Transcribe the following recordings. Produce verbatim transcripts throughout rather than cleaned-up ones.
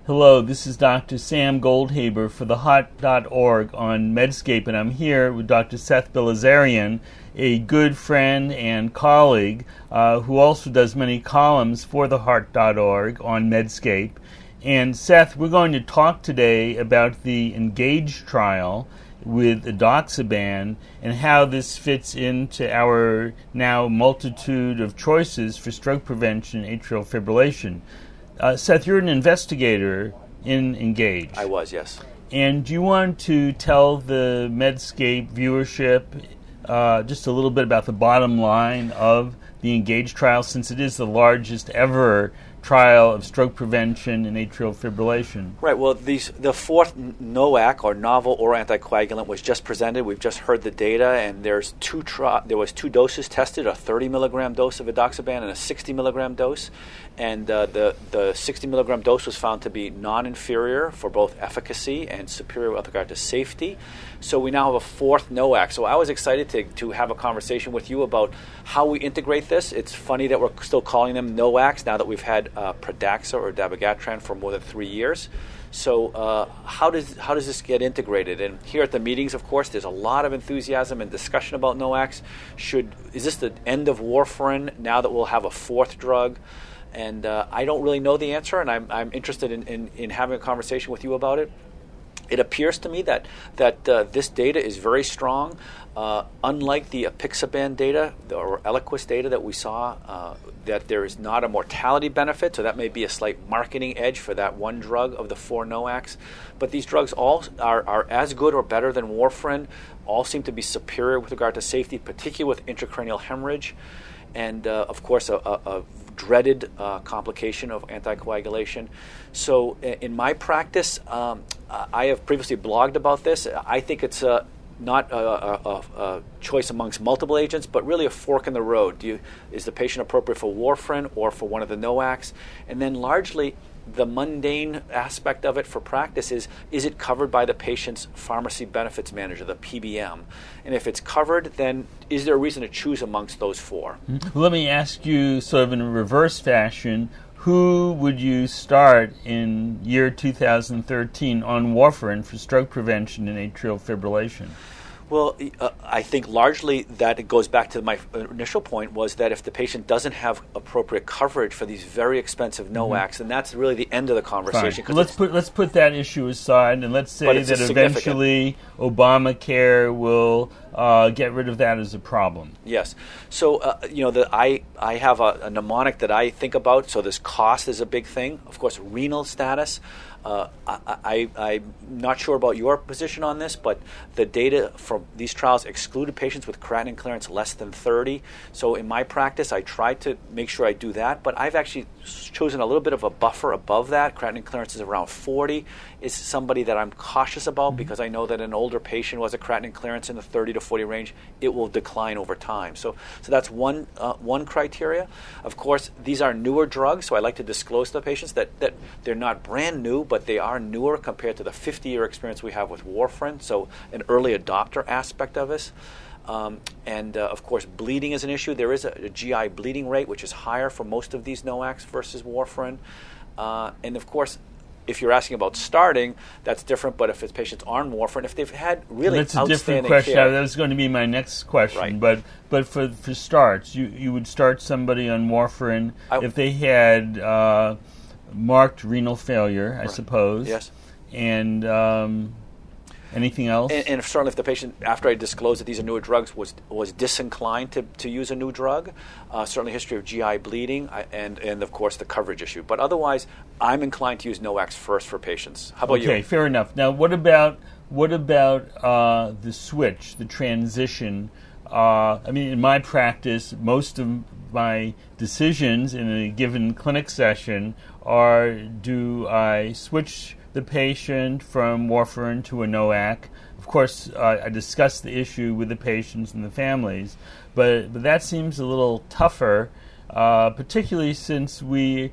Hello, this is Doctor Sam Goldhaber for the heart dot org on Medscape, and I'm here with Doctor Seth Bilazarian, a good friend and colleague uh, who also does many columns for the heart dot org on Medscape. And Seth, we're going to talk today about the ENGAGE trial with edoxaban and how this fits into our now multitude of choices for stroke prevention and atrial fibrillation. Uh, Seth, you're an investigator in ENGAGE. I was, yes. And do you want to tell the Medscape viewership uh, just a little bit about the bottom line of the ENGAGE trial, since it is the largest ever trial of stroke prevention and atrial fibrillation? Right. Well, these, the fourth NOAC, or novel oral anticoagulant, was just presented. We've just heard the data, and there's two tri- there was two doses tested: a thirty milligram dose of edoxaban and a sixty milligram dose. And uh, the the sixty milligram dose was found to be non-inferior for both efficacy and superior with regard to safety. So we now have a fourth NOAC. So I was excited to to have a conversation with you about how we integrate this. It's funny that we're still calling them NOACs now that we've had uh, Pradaxa or dabigatran for more than three years. So uh, how does how does this get integrated? And here at the meetings, of course, there's a lot of enthusiasm and discussion about NOACs. Should is this the end of warfarin now that we'll have a fourth drug? And uh, I don't really know the answer, and I'm I'm interested in, in, in having a conversation with you about it. It appears to me that that uh, this data is very strong. Uh, unlike the apixaban data or Eliquis data that we saw, uh, that there is not a mortality benefit, so that may be a slight marketing edge for that one drug of the four NOACs. But these drugs all are, are as good or better than warfarin, all seem to be superior with regard to safety, particularly with intracranial hemorrhage. And, uh, of course, a, a, a dreaded uh, complication of anticoagulation. So in my practice, um, I have previously blogged about this. I think it's a, not a, a, a choice amongst multiple agents, but really a fork in the road. Do you, is the patient appropriate for warfarin or for one of the NOACs? And then largely, the mundane aspect of it for practice is, is it covered by the patient's pharmacy benefits manager, the P B M? And if it's covered, then is there a reason to choose amongst those four? Mm-hmm. Let me ask you sort of in a reverse fashion, who would you start in year two thousand thirteen on warfarin for stroke prevention and atrial fibrillation? Well, uh, I think largely that it goes back to my initial point, was that if the patient doesn't have appropriate coverage for these very expensive NOACs, mm-hmm. then that's really the end of the conversation. Well, let's put let's put that issue aside, and let's say that eventually Obamacare will uh, get rid of that as a problem. Yes. So uh, you know, the, I I have a, a mnemonic that I think about. So this cost is a big thing. Of course, renal status. Uh, I, I, I'm not sure about your position on this, but the data from these trials excluded patients with creatinine clearance less than thirty. So in my practice, I try to make sure I do that, but I've actually chosen a little bit of a buffer above that. Creatinine clearance is around forty. Is somebody that I'm cautious about, mm-hmm. because I know that an older patient who has a creatinine clearance in the thirty to forty range, it will decline over time. So, so that's one uh, one criteria. Of course, these are newer drugs, so I like to disclose to the patients that, that they're not brand new, but they are newer compared to the fifty-year experience we have with warfarin, so an early adopter aspect of this. Um, and, uh, of course, bleeding is an issue. There is a, a G I bleeding rate, which is higher for most of these NOACs versus warfarin. Uh, and, of course, if you're asking about starting, that's different. But if it's patients on warfarin, if they've had really that's outstanding a different question. care, that was going to be my next question. Right. But but for for starts, you, you would start somebody on warfarin I, if they had uh, marked renal failure, I right. suppose. Yes. And um, anything else? And, and if, certainly if the patient, after I disclosed that these are newer drugs, was was disinclined to, to use a new drug, uh, certainly history of G I bleeding, I, and, and, of course, the coverage issue. But otherwise, I'm inclined to use NOACs first for patients. How about okay, you? Okay, fair enough. Now, what about what about uh, the switch, the transition? Uh, I mean, in my practice, most of my decisions in a given clinic session are, do I switch the patient from warfarin to a NOAC? Of course, uh, I discuss the issue with the patients and the families, but, but that seems a little tougher, uh, particularly since we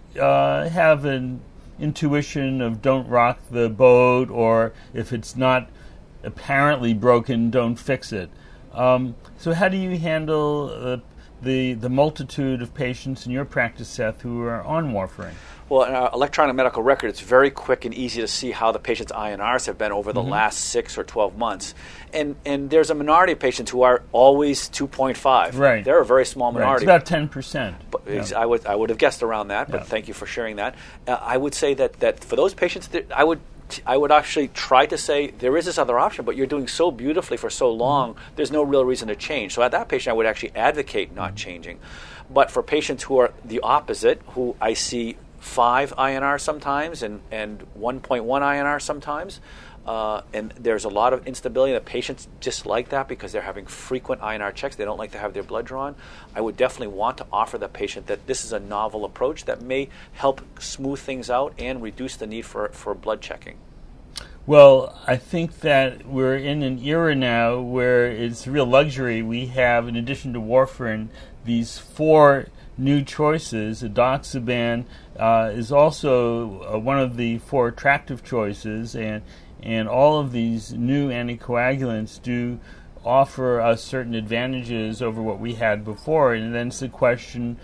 uh, have an intuition of don't rock the boat, or if it's not apparently broken, don't fix it. Um, so how do you handle uh, the, the multitude of patients in your practice, Seth, who are on warfarin? Well, in our electronic medical record, it's very quick and easy to see how the patient's I N Rs have been over the mm-hmm. last six or twelve months. And and there's a minority of patients who are always two point five. Right. They're a very small minority. Right. It's about ten percent. But yeah. I would I would have guessed around that, but yeah. thank you for sharing that. Uh, I would say that, that for those patients, that I would I would actually try to say there is this other option, but you're doing so beautifully for so long, mm-hmm. there's no real reason to change. So at that patient, I would actually advocate not changing. But for patients who are the opposite, who I see five I N R sometimes and, and one point one I N R sometimes. Uh, and there's a lot of instability. The patients just like that because they're having frequent I N R checks. They don't like to have their blood drawn. I would definitely want to offer the patient that this is a novel approach that may help smooth things out and reduce the need for, for blood checking. Well, I think that we're in an era now where it's a real luxury. We have, in addition to warfarin, these four new choices. Edoxaban uh, is also uh, one of the four attractive choices, and and all of these new anticoagulants do offer us certain advantages over what we had before. And then it's a question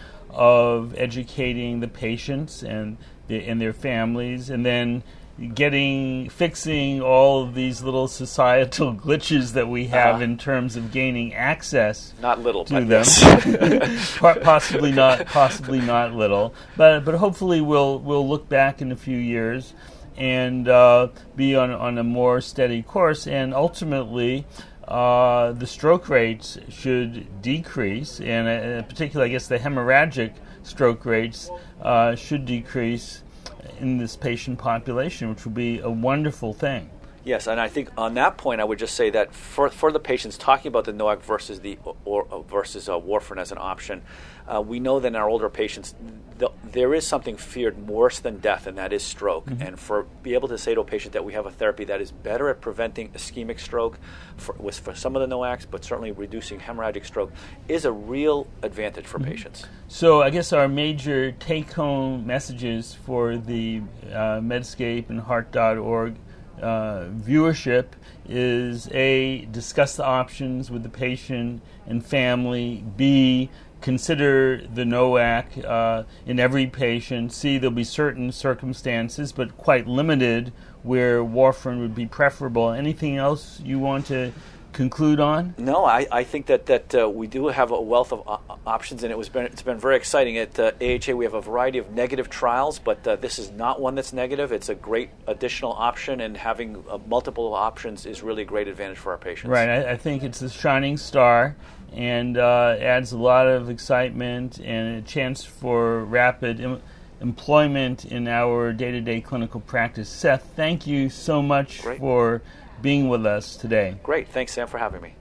of educating the patients and the, and their families, and then getting fixing all of these little societal glitches that we have uh, in terms of gaining access not little to but them. Yes. possibly not possibly not little, but but hopefully we'll we'll look back in a few years and uh, be on on a more steady course, and ultimately uh, the stroke rates should decrease, and uh, particularly I guess the hemorrhagic stroke rates uh, should decrease in this patient population, which would be a wonderful thing. Yes, and I think on that point, I would just say that for for the patients talking about the NOAC versus the or, or versus uh, warfarin as an option, uh, we know that in our older patients, the, there is something feared worse than death, and that is stroke. Mm-hmm. And for be able to say to a patient that we have a therapy that is better at preventing ischemic stroke, for, with for some of the NOACs, but certainly reducing hemorrhagic stroke, is a real advantage for mm-hmm. patients. So I guess our major take-home messages for the uh, Medscape and heart dot org Uh, viewership is A, discuss the options with the patient and family. B, consider the NOAC uh, in every patient. C, there'll be certain circumstances, but quite limited, where warfarin would be preferable. Anything else you want to conclude on? No, I, I think that that uh, we do have a wealth of uh, options, and it was been, it's been very exciting. At uh, A H A, we have a variety of negative trials, but uh, this is not one that's negative. It's a great additional option, and having uh, multiple options is really a great advantage for our patients. Right. I, I think it's a shining star, and uh, adds a lot of excitement and a chance for rapid im- employment in our day-to-day clinical practice. Seth, thank you so much Great. for being with us today. Great. Thanks, Sam, for having me.